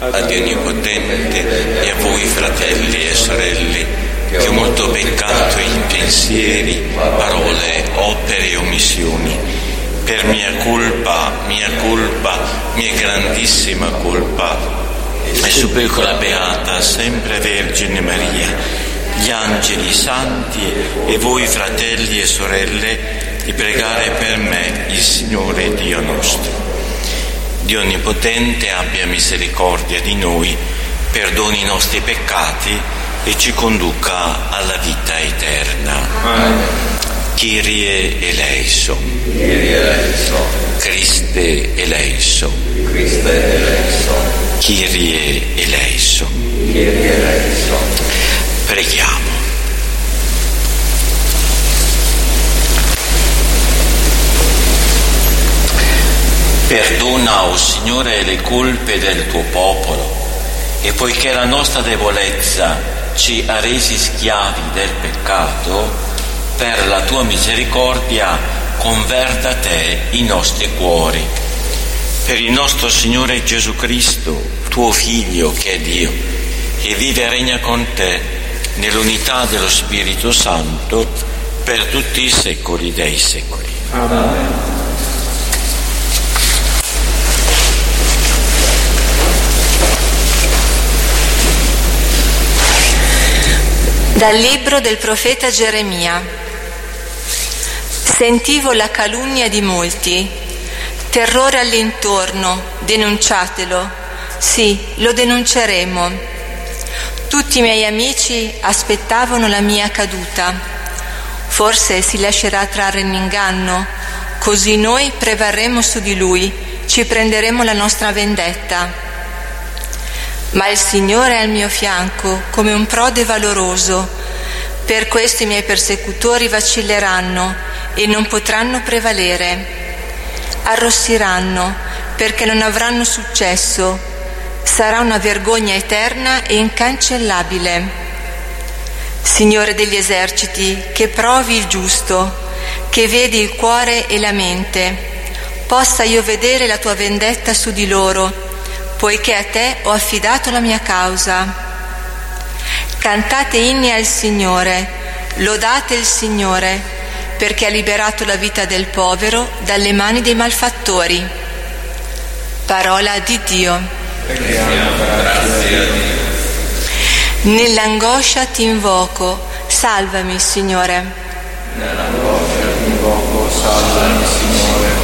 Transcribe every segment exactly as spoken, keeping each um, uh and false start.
a Dio Onnipotente e a voi fratelli e sorelle, che ho molto peccato in pensieri, parole, opere e omissioni, per mia colpa, mia colpa, mia grandissima colpa, e supplico la Beata, sempre Vergine Maria, gli angeli santi e voi fratelli e sorelle, di pregare per me il Signore Dio nostro. Dio Onnipotente abbia misericordia di noi, perdoni i nostri peccati e ci conduca alla vita eterna. Amen. Kyrie eleison. Kyrie eleison. Christe eleison. Christe eleison. Kyrie eleison. Kyrie eleison. Preghiamo. Perdona, o oh Signore, le colpe del tuo popolo, e poiché la nostra debolezza ci ha resi schiavi del peccato, per la tua misericordia converta a te i nostri cuori. Per il nostro Signore Gesù Cristo, tuo Figlio che è Dio, e vive e regna con te nell'unità dello Spirito Santo per tutti i secoli dei secoli. Amen. Dal libro del profeta Geremia. Sentivo la calunnia di molti, terrore all'intorno, denunciatelo, sì, lo denunceremo. Tutti i miei amici aspettavano la mia caduta, forse si lascerà trarre in inganno, così noi prevarremo su di lui, ci prenderemo la nostra vendetta. Ma il Signore è al mio fianco come un prode valoroso. Per questo i miei persecutori vacilleranno e non potranno prevalere. Arrossiranno perché non avranno successo. Sarà una vergogna eterna e incancellabile. Signore degli eserciti, che provi il giusto, che vedi il cuore e la mente, possa io vedere la tua vendetta su di loro, poiché a te ho affidato la mia causa. Cantate inni al Signore, lodate il Signore, perché ha liberato la vita del povero dalle mani dei malfattori. Parola di Dio. Grazie a Dio. Nell'angoscia ti invoco, salvami, Signore. Nell'angoscia ti invoco, salvami, Signore.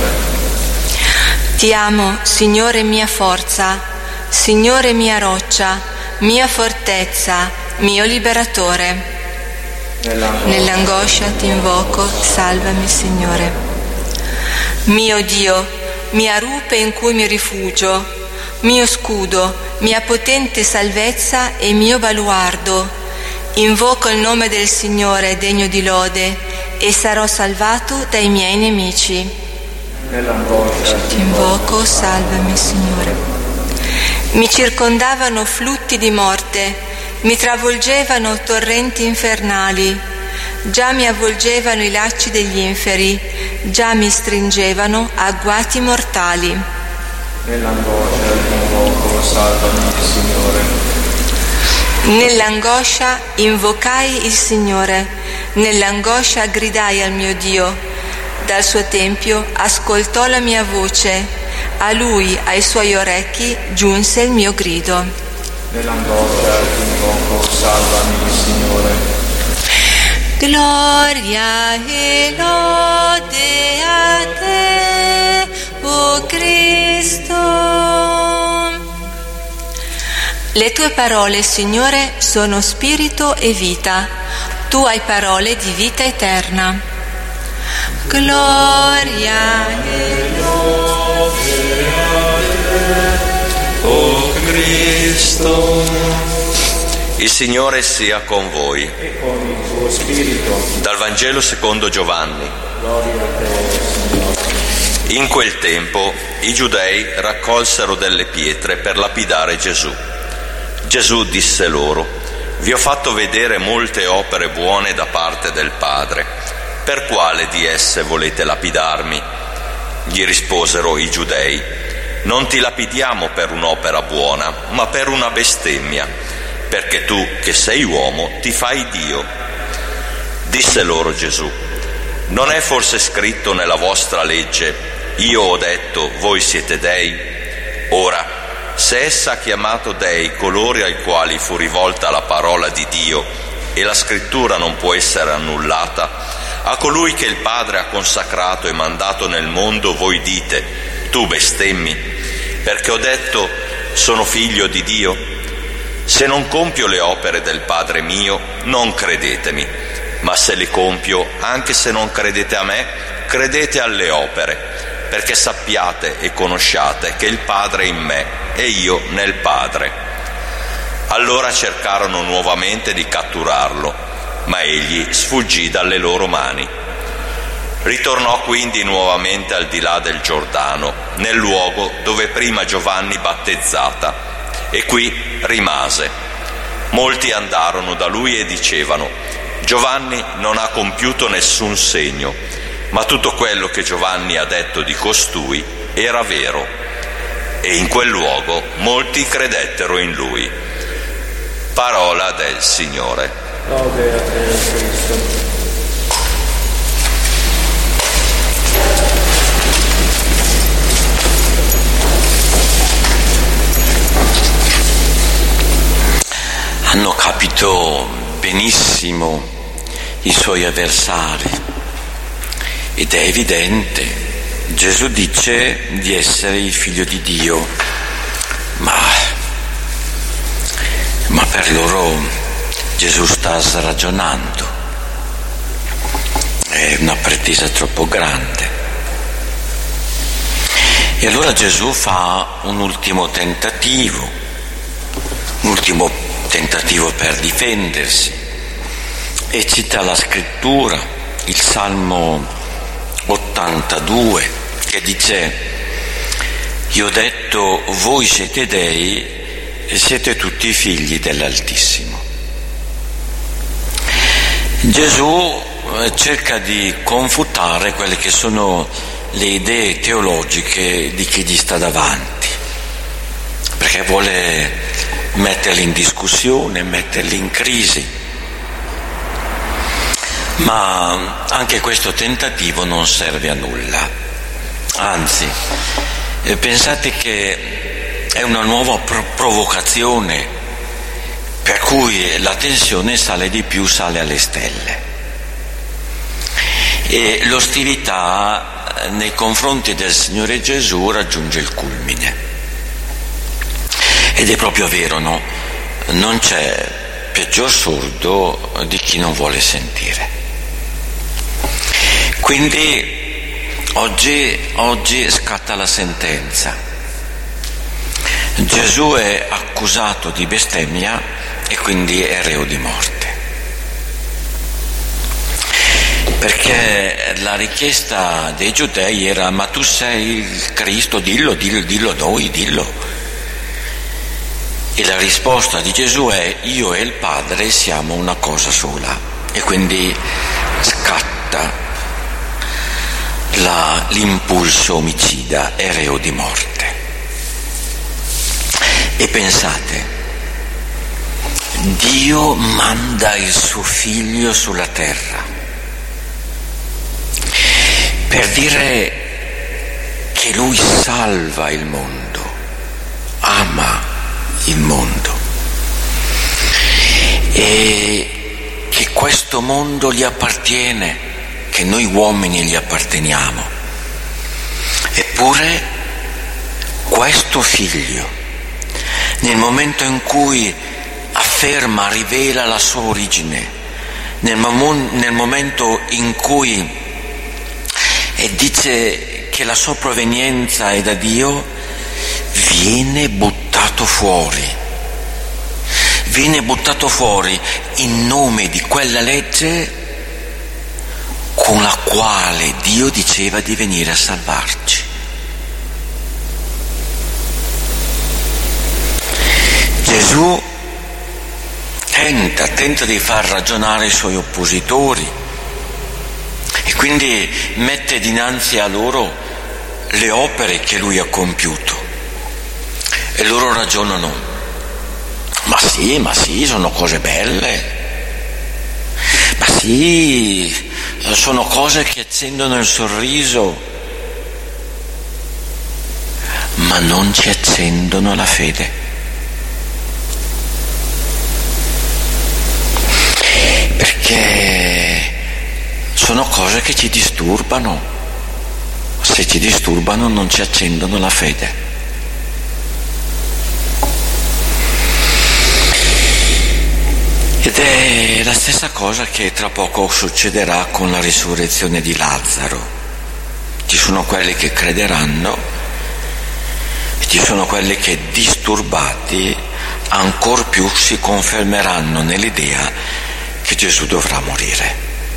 Ti amo, Signore mia forza, Signore mia roccia, mia fortezza, mio liberatore. Nell'angoscia, Nell'angoscia ti invoco, salvami, Signore. Mio Dio, mia rupe in cui mi rifugio, mio scudo, mia potente salvezza e mio baluardo. Invoco il nome del Signore degno di lode e sarò salvato dai miei nemici. Nell'angoscia Ti invoco, salvami, Signore. Mi circondavano flutti di morte, mi travolgevano torrenti infernali, già mi avvolgevano i lacci degli inferi, già mi stringevano agguati mortali. Nell'angoscia ti invoco, salvami, Signore. Nell'angoscia invocai il Signore, nell'angoscia gridai al mio Dio. Dal suo tempio ascoltò la mia voce, a lui, ai suoi orecchi, giunse il mio grido. Nell'angoscia ti invoco, salvami, Signore. Gloria e lode a te, o Cristo. Le tue parole, Signore, sono spirito e vita. Tu hai parole di vita eterna. Gloria e lode a te, o Cristo. Il Signore sia con voi. E con il tuo spirito. Dal Vangelo secondo Giovanni. Gloria a te, Signore. In quel tempo i giudei raccolsero delle pietre per lapidare Gesù. Gesù disse loro: vi ho fatto vedere molte opere buone da parte del Padre. Per quale di esse volete lapidarmi? Gli risposero i giudei: non ti lapidiamo per un'opera buona, ma per una bestemmia, perché tu, che sei uomo, ti fai Dio. Disse loro Gesù: non è forse scritto nella vostra legge: io ho detto, voi siete dei? Ora, se essa ha chiamato dei coloro ai quali fu rivolta la parola di Dio, e la scrittura non può essere annullata, a colui che il Padre ha consacrato e mandato nel mondo voi dite: tu bestemmi, perché ho detto sono figlio di Dio? Se non compio le opere del Padre mio, non credetemi, ma se le compio, anche se non credete a me, credete alle opere, perché sappiate e conosciate che il Padre è in me e io nel Padre. Allora cercarono nuovamente di catturarlo, ma egli sfuggì dalle loro mani. Ritornò quindi nuovamente al di là del Giordano, nel luogo dove prima Giovanni battezzata, e qui rimase. Molti andarono da lui e dicevano: Giovanni non ha compiuto nessun segno, ma tutto quello che Giovanni ha detto di costui era vero. E in quel luogo molti credettero in lui. Parola del Signore. Lode a te, Cristo. Hanno capito benissimo i suoi avversari ed è evidente. Gesù dice di essere il figlio di Dio, ma, ma per loro Gesù sta ragionando, è una pretesa troppo grande. E allora Gesù fa un ultimo tentativo, un ultimo tentativo per difendersi, e cita la scrittura, il Salmo ottantadue, che dice: io ho detto, voi siete dei e siete tutti figli dell'Altissimo. Gesù cerca di confutare quelle che sono le idee teologiche di chi gli sta davanti, perché vuole metterli in discussione, metterli in crisi. Ma anche questo tentativo non serve a nulla. Anzi, eh, pensate che è una nuova pro- provocazione, per cui la tensione sale di più, sale alle stelle. E l'ostilità nei confronti del Signore Gesù raggiunge il culmine. Ed è proprio vero, no? Non c'è peggior sordo di chi non vuole sentire. Quindi oggi, oggi scatta la sentenza. Gesù è accusato di bestemmia e quindi è reo di morte. Perché la richiesta dei giudei era: ma tu sei il Cristo, dillo, dillo, dillo a noi, dillo. E la risposta di Gesù è: io e il Padre siamo una cosa sola. E quindi scatta la, l'impulso omicida, è reo di morte. E pensate, Dio manda il suo figlio sulla terra per dire che lui salva il mondo, ama il mondo, e che questo mondo gli appartiene, che noi uomini gli apparteniamo. Eppure questo figlio, nel momento in cui afferma, rivela la sua origine, nel, mom- nel momento in cui e dice che la sua provenienza è da Dio, viene buttato fuori, viene buttato fuori in nome di quella legge con la quale Dio diceva di venire a salvarci. Gesù tenta, tenta di far ragionare i suoi oppositori e quindi mette dinanzi a loro le opere che lui ha compiuto. E loro ragionano: ma sì, ma sì, sono cose belle, ma sì, sono cose che accendono il sorriso, ma non ci accendono la fede. Perché sono cose che ci disturbano. Se ci disturbano non ci accendono la fede. Ed è la stessa cosa che tra poco succederà con la risurrezione di Lazzaro. Ci sono quelli che crederanno e ci sono quelli che, disturbati, ancor più si confermeranno nell'idea che Gesù dovrà morire.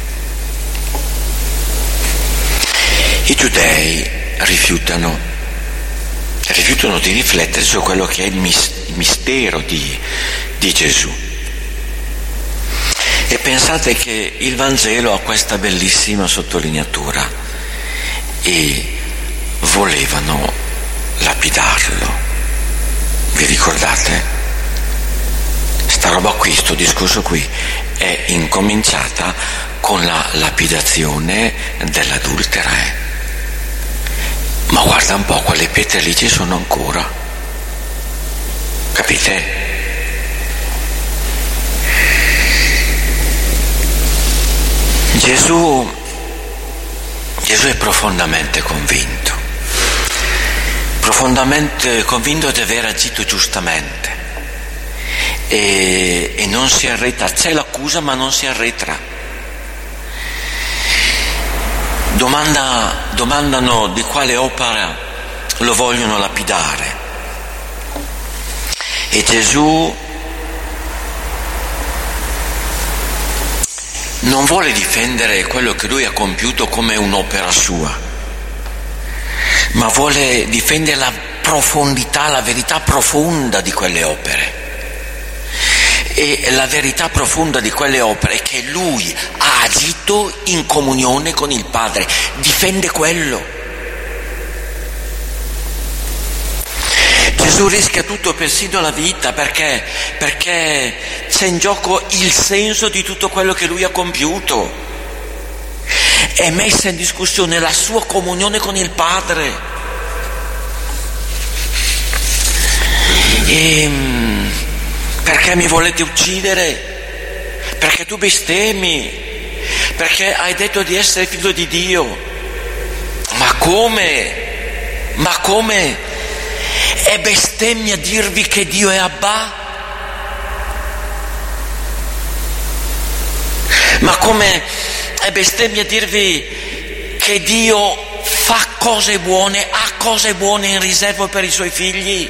I giudei rifiutano, rifiutano di riflettere su quello che è il mistero di, di Gesù. E pensate che il Vangelo ha questa bellissima sottolineatura: e volevano lapidarlo. Vi ricordate? Sta roba qui, sto discorso qui, è incominciata con la lapidazione dell'adultera. Eh? Ma guarda un po', quelle pietre lì ci sono ancora. Capite? Gesù, Gesù è profondamente convinto, profondamente convinto di aver agito giustamente e, e non si arretra. C'è l'accusa ma non si arretra. Domanda, domandano di quale opera lo vogliono lapidare e Gesù non vuole difendere quello che lui ha compiuto come un'opera sua, ma vuole difendere la profondità, la verità profonda di quelle opere. E la verità profonda di quelle opere è che lui ha agito in comunione con il Padre, difende quello. Gesù rischia tutto, persino la vita, perché? Perché c'è in gioco il senso di tutto quello che lui ha compiuto. È messa in discussione la sua comunione con il Padre. E perché mi volete uccidere? Perché tu bestemmi? Perché hai detto di essere figlio di Dio? Ma come? Ma come? È bestemmia dirvi che Dio è Abba? Ma come è bestemmia dirvi che Dio fa cose buone, ha cose buone in riserva per i suoi figli?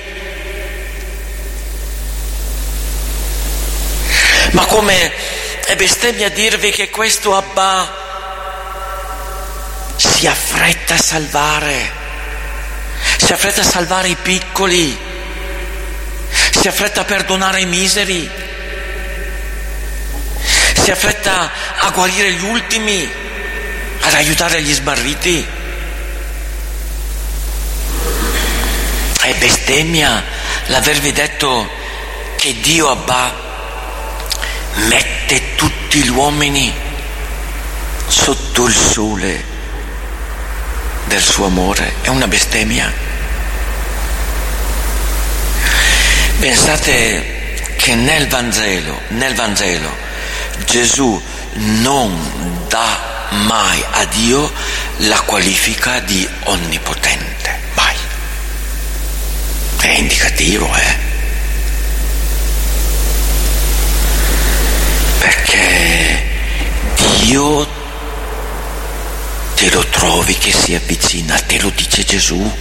Ma come è bestemmia dirvi che questo Abba si affretta a salvare? Si affretta a salvare i piccoli, si affretta a perdonare i miseri, si affretta a guarire gli ultimi, ad aiutare gli smarriti. È bestemmia l'avervi detto che Dio Abba mette tutti gli uomini sotto il sole del suo amore. È una bestemmia. Pensate che nel Vangelo, nel Vangelo Gesù non dà mai a Dio la qualifica di onnipotente, mai. È indicativo, eh? Perché Dio te lo trovi che si avvicina, te lo dice Gesù.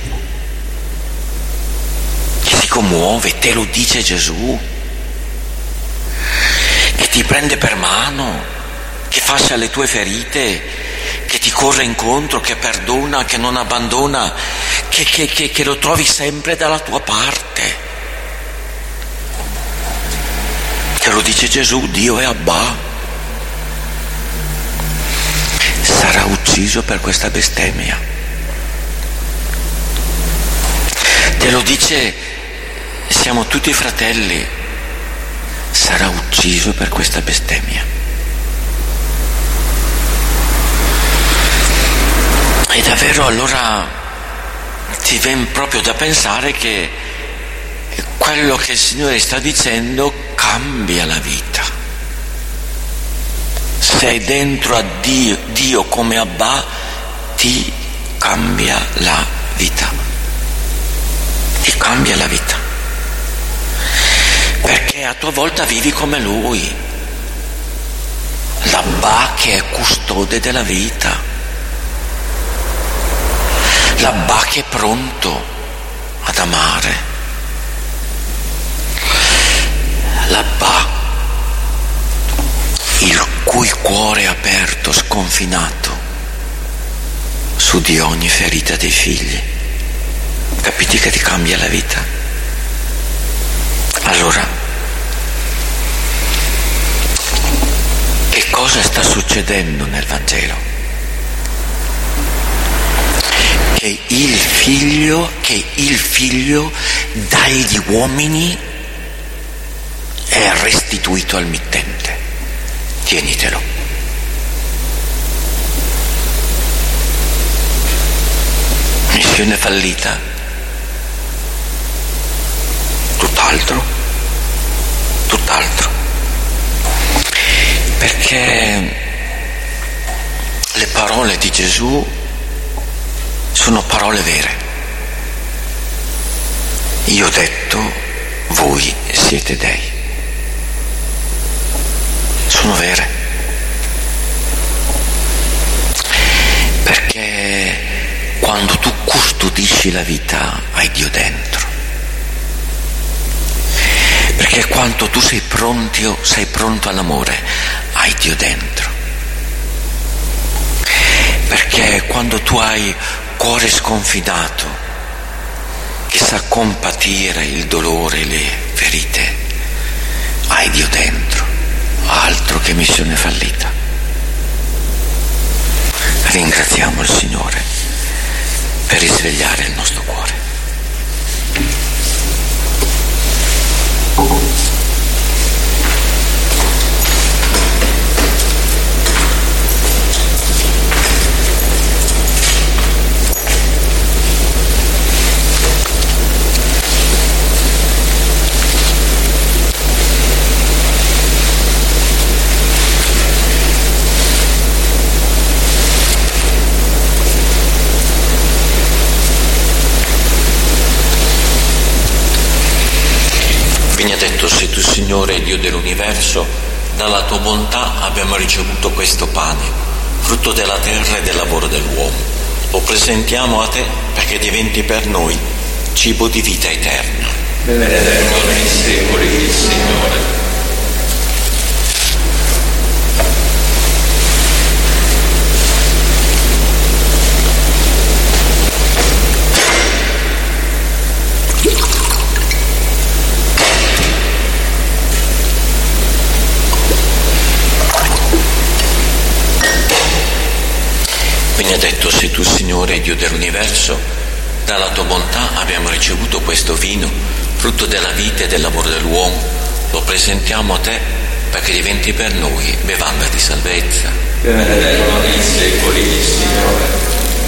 Che si commuove, te lo dice Gesù, che ti prende per mano, che fascia le tue ferite, che ti corre incontro, che perdona, che non abbandona, che, che, che, che lo trovi sempre dalla tua parte. Te lo dice Gesù, Dio è Abba. Sarà ucciso per questa bestemmia. Te lo dice siamo tutti fratelli, sarà ucciso per questa bestemmia. E davvero allora ti viene proprio da pensare che quello che il Signore sta dicendo cambia la vita. Sei dentro a Dio, Dio come Abba ti cambia la vita. Ti cambia la vita. Perché a tua volta vivi come Lui, l'Abba che è custode della vita, l'Abba che è pronto ad amare, l'Abba il cui cuore è aperto, sconfinato su di ogni ferita dei figli. Capiti che ti cambia la vita? Allora, che cosa sta succedendo nel Vangelo? Che il figlio, che il figlio dagli uomini è restituito al mittente. Tienitelo. Missione fallita? Tutt'altro. Tutt'altro. Perché le parole di Gesù sono parole vere. Io ho detto, voi siete dei. Sono vere. Perché quando tu custodisci la vita hai Dio dentro. Perché quando tu sei pronto, sei pronto all'amore, hai Dio dentro. Perché quando tu hai cuore sconfinato, che sa compatire il dolore e le ferite, hai Dio dentro. Altro che missione fallita. Ringraziamo il Signore per risvegliare il nostro cuore. Benedetto sei tu, Signore, Dio dell'universo, dalla tua bontà abbiamo ricevuto questo pane, frutto della terra e del lavoro dell'uomo. Lo presentiamo a te perché diventi per noi cibo di vita eterna. Benedetto nei secoli il Signore. Benedetto sei tu, Signore, Dio dell'universo, dalla tua bontà abbiamo ricevuto questo vino, frutto della vita e del lavoro dell'uomo. Lo presentiamo a te perché diventi per noi bevanda di salvezza. Benedetto nei secoli il Signore.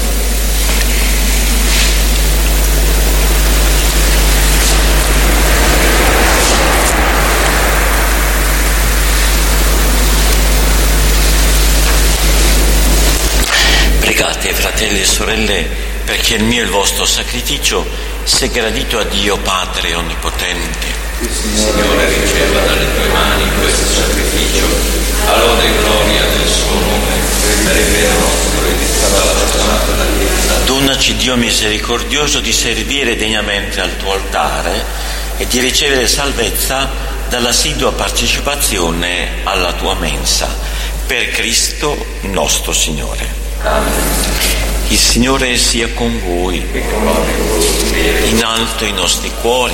Pregate, fratelli e sorelle, perché il mio e il vostro sacrificio sia gradito a Dio Padre Onnipotente. Il Signore riceva dalle tue mani questo sacrificio, a lode e gloria del suo nome, per il bene nostro e di tutta la santa Chiesa. Donaci, Dio misericordioso, di servire degnamente al tuo altare e di ricevere salvezza dall'assidua partecipazione alla tua mensa. Per Cristo nostro Signore. Il Signore sia con voi, in alto i nostri cuori,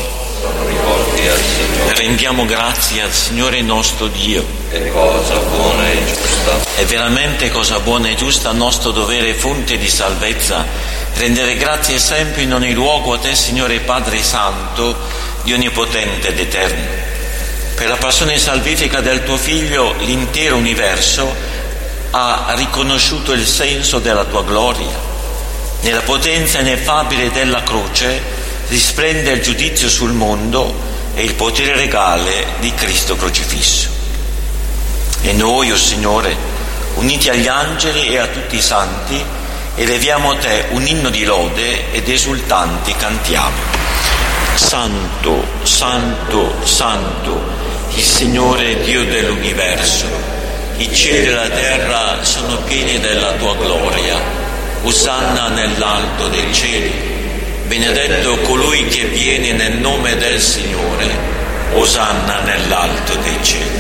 rendiamo grazie al Signore nostro Dio. È cosa buona e giusta. È veramente cosa buona e giusta, nostro dovere e fonte di salvezza, rendere grazie sempre in ogni luogo a te, Signore Padre Santo, Dio onnipotente ed eterno, per la passione salvifica del tuo Figlio l'intero universo ha riconosciuto il senso della tua gloria. Nella potenza ineffabile della croce risplende il giudizio sul mondo e il potere regale di Cristo crocifisso. E noi, o oh Signore, uniti agli angeli e a tutti i santi, eleviamo a te un inno di lode ed esultanti cantiamo: Santo, Santo, Santo, il Signore Dio dell'universo, i cieli e la terra sono pieni della tua gloria. Osanna nell'alto dei cieli. Benedetto colui che viene nel nome del Signore, osanna nell'alto dei cieli.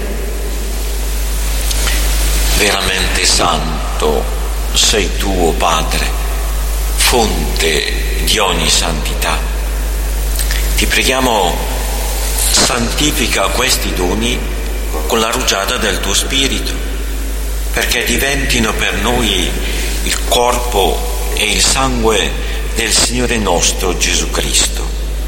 Veramente santo sei tu, o Padre, fonte di ogni santità. Ti preghiamo, santifica questi doni con la rugiada del tuo Spirito, perché diventino per noi il corpo e il sangue del Signore nostro Gesù Cristo.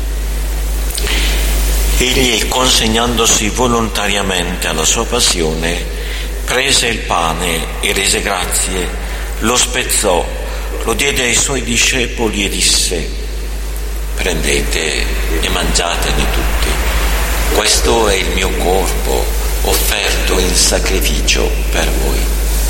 Egli, consegnandosi volontariamente alla sua passione, prese il pane e rese grazie, lo spezzò, lo diede ai suoi discepoli e disse: prendete e mangiatene tutti, questo è il mio corpo offerto in sacrificio per voi.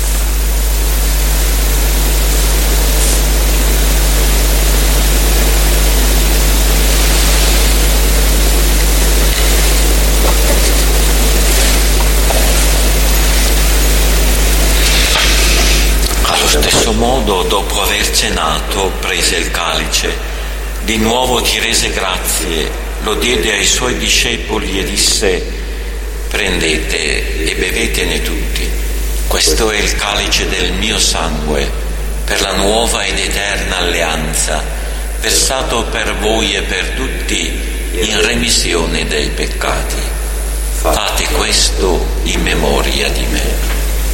Allo stesso modo, dopo aver cenato, prese il calice, di nuovo ti rese grazie, lo diede ai suoi discepoli e disse: prendete e bevetene tutti, questo è il calice del mio sangue, per la nuova ed eterna alleanza, versato per voi e per tutti in remissione dei peccati. Fate questo in memoria di me.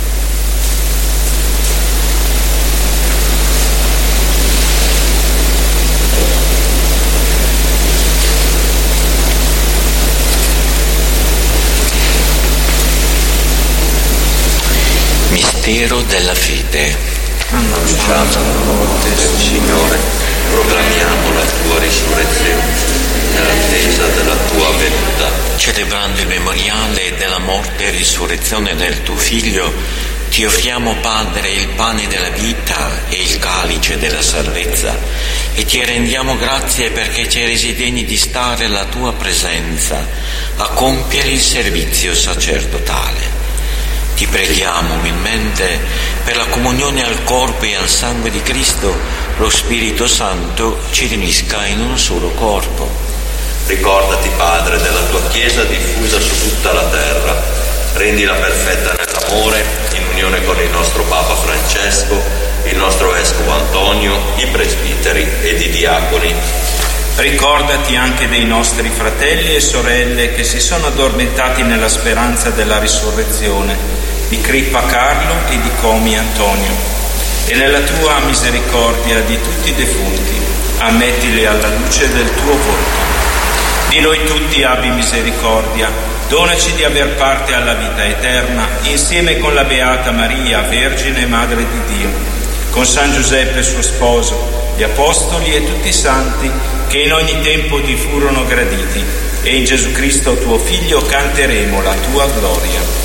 Mistero della fede. Annunciamo la morte del Signore, proclamiamo la tua risurrezione, nell'attesa della tua venuta. Celebrando il memoriale della morte e risurrezione del tuo Figlio, ti offriamo, Padre, il pane della vita e il calice della salvezza, e ti rendiamo grazie perché ci hai resi degni di stare alla tua presenza a compiere il servizio sacerdotale. Ti preghiamo umilmente per la comunione al corpo e al sangue di Cristo, lo Spirito Santo ci riunisca in un solo corpo. Ricordati, Padre, della tua Chiesa diffusa su tutta la terra, rendila perfetta nell'amore, in unione con il nostro Papa Francesco, il nostro Vescovo Antonio, i presbiteri ed i diaconi. Ricordati anche dei nostri fratelli e sorelle che si sono addormentati nella speranza della risurrezione, di Crippa Carlo e di Comi Antonio, e nella tua misericordia di tutti i defunti, ammettili alla luce del tuo volto. Di noi tutti abbi misericordia, donaci di aver parte alla vita eterna, insieme con la Beata Maria, Vergine e Madre di Dio, con San Giuseppe suo sposo, gli Apostoli e tutti i santi che in ogni tempo ti furono graditi, e in Gesù Cristo tuo Figlio canteremo la tua gloria.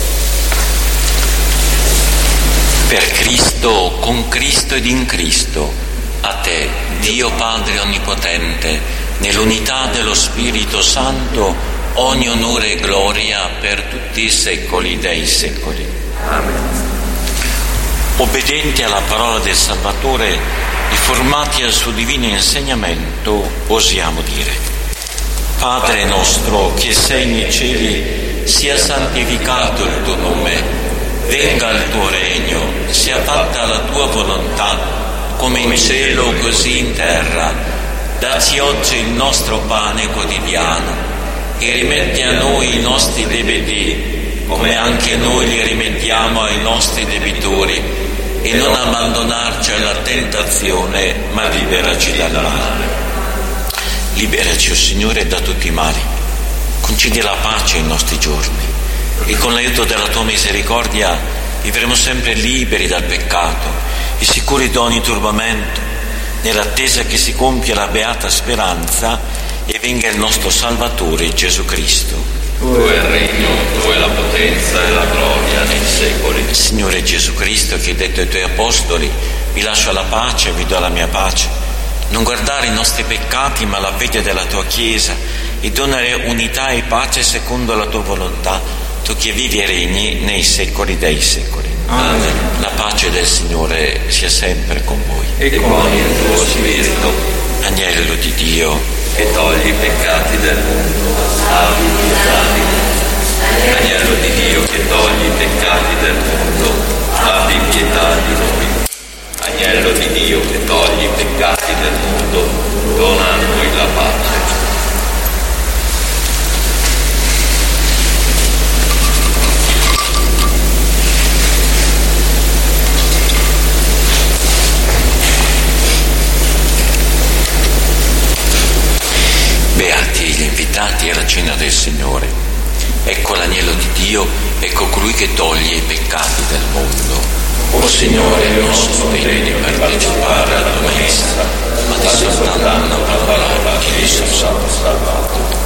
Per Cristo, con Cristo ed in Cristo, a te, Dio Padre Onnipotente, nell'unità dello Spirito Santo, ogni onore e gloria per tutti i secoli dei secoli. Amen. Obbedienti alla parola del Salvatore e formati al suo divino insegnamento, osiamo dire: Padre nostro che sei nei cieli, sia santificato il tuo nome. Venga il tuo regno, sia fatta la tua volontà, come in cielo così in terra. Dacci oggi il nostro pane quotidiano e rimetti a noi i nostri debiti, come anche noi li rimettiamo ai nostri debitori, e non abbandonarci alla tentazione, ma liberaci dal male. liberaci, o Signore, da tutti i mali. Concedi la pace ai nostri giorni e con l'aiuto della tua misericordia vivremo sempre liberi dal peccato e sicuri da ogni turbamento, nell'attesa che si compia la beata speranza e venga il nostro Salvatore Gesù Cristo. Tu è il regno, tu è la potenza e la gloria nei secoli. Signore Gesù Cristo, che hai detto ai tuoi apostoli: vi lascio la pace, vi do la mia pace, non guardare i nostri peccati ma la fede della tua Chiesa e donare unità e pace secondo la tua volontà, tu che vivi e regni nei secoli dei secoli. Amen. La pace del Signore sia sempre con voi. E con il tuo spirito. Agnello di Dio, che togli i peccati del mondo, abbi pietà di noi. Agnello di Dio, che togli i peccati del mondo, abbi pietà di noi. Agnello di Dio, che togli i peccati del mondo, dona a noi la pace. Beati gli invitati alla cena del Signore. Ecco l'agnello di Dio, ecco colui che toglie i peccati del mondo. O Signore, non sono degno di partecipare alla tua messa, ma di soltanto una parola che mi sono salvato.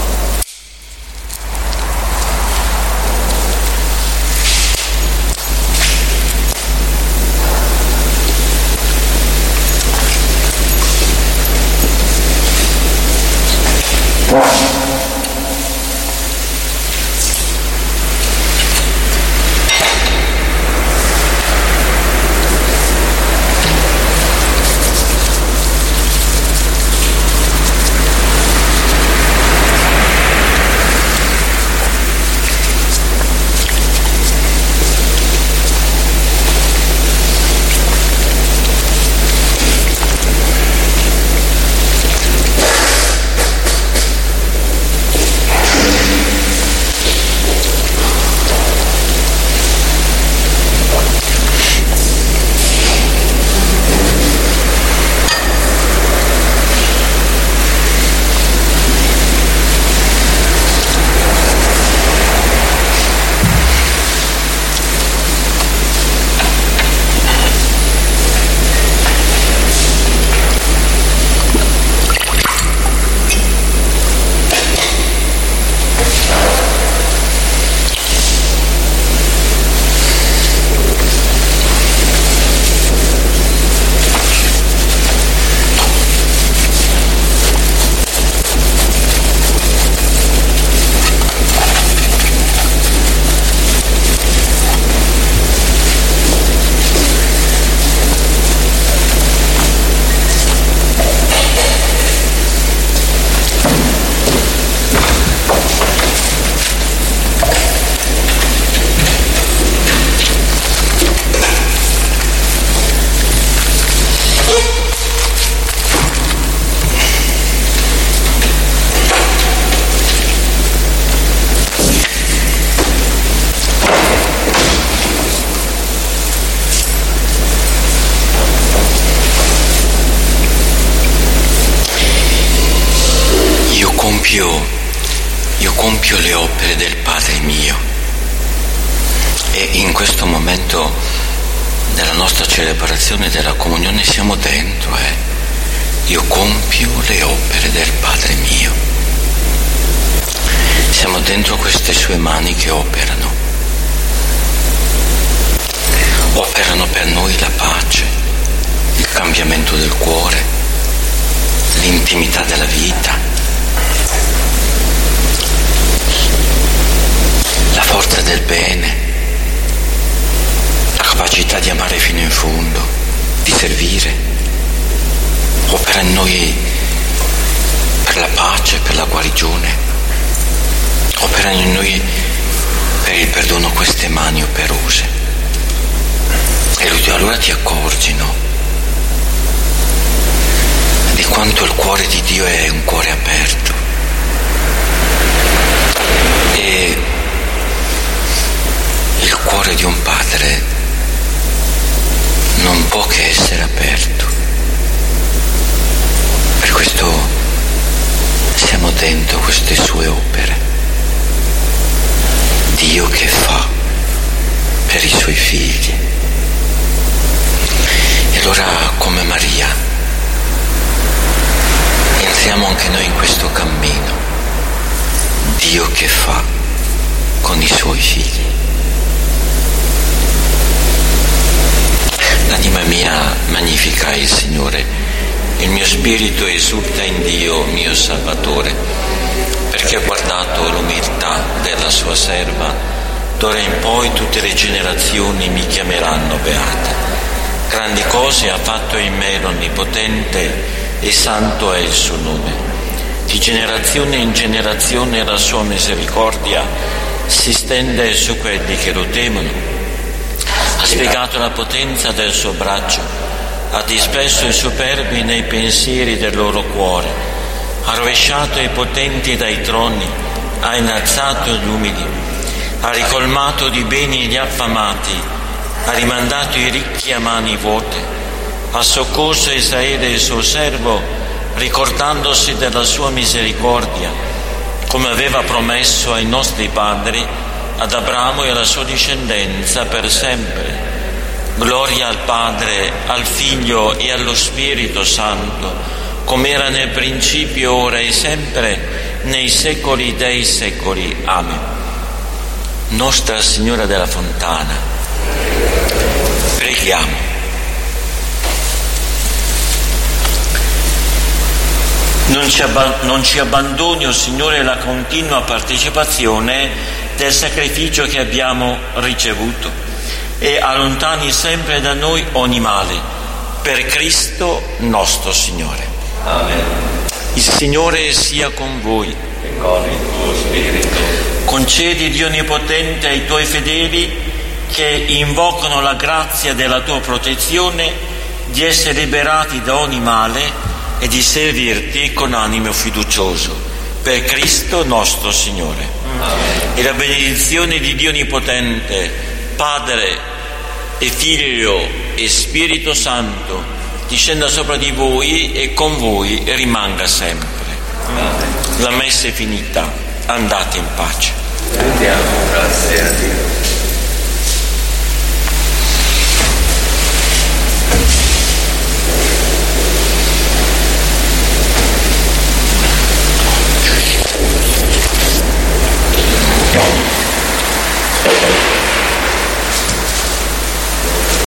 Io, io compio le opere del Padre mio, e in questo momento della nostra celebrazione della comunione siamo dentro, eh? Io compio le opere del Padre mio. Siamo dentro queste sue mani che operano. Operano per noi la pace, il cambiamento del cuore, l'intimità della vita, la forza del bene, la capacità di amare fino in fondo, di servire. Opera in noi per la pace, per la guarigione. Opera in noi per il perdono queste mani operose. E allora ti accorgi, no? Di quanto il cuore di Dio è un cuore aperto. E il cuore di un padre non può che essere aperto. Per questo allora, come Maria, entriamo anche noi in questo cammino. Dio che fa con i suoi figli. L'anima mia magnifica il Signore, il mio spirito esulta in Dio mio Salvatore, perché ha guardato l'umiltà della sua serva. D'ora in poi tutte le generazioni mi chiameranno beata. Grandi cose ha fatto in me l'Onnipotente e santo è il suo nome. Di generazione in generazione la sua misericordia si stende su quelli che lo temono. Ha spiegato la potenza del suo braccio, ha disperso i superbi nei pensieri del loro cuore, ha rovesciato i potenti dai troni, ha innalzato gli umili, ha ricolmato di beni gli affamati, ha rimandato i ricchi a mani vuote, ha soccorso Israele il suo servo, ricordandosi della sua misericordia, come aveva promesso ai nostri padri, ad Abramo e alla sua discendenza per sempre. Gloria al Padre, al Figlio e allo Spirito Santo, come era nel principio, ora e sempre, nei secoli dei secoli. Amen. Nostra Signora della Fontana, preghiamo. Non ci, abba- non ci abbandoni, o oh Signore, la continua partecipazione del sacrificio che abbiamo ricevuto e allontani sempre da noi ogni male, per Cristo nostro Signore. Amen. Il Signore sia con voi E con il tuo spirito. Concedi, Dio Onnipotente, ai tuoi fedeli che invocano la grazia della tua protezione di essere liberati da ogni male e di servirti con animo fiducioso, per Cristo nostro Signore. Amen. E la benedizione di Dio Onnipotente, Padre e Figlio e Spirito Santo, discenda sopra di voi e con voi e rimanga sempre. Amen. La messa è finita, andate in pace. Rendiamo grazie a Dio.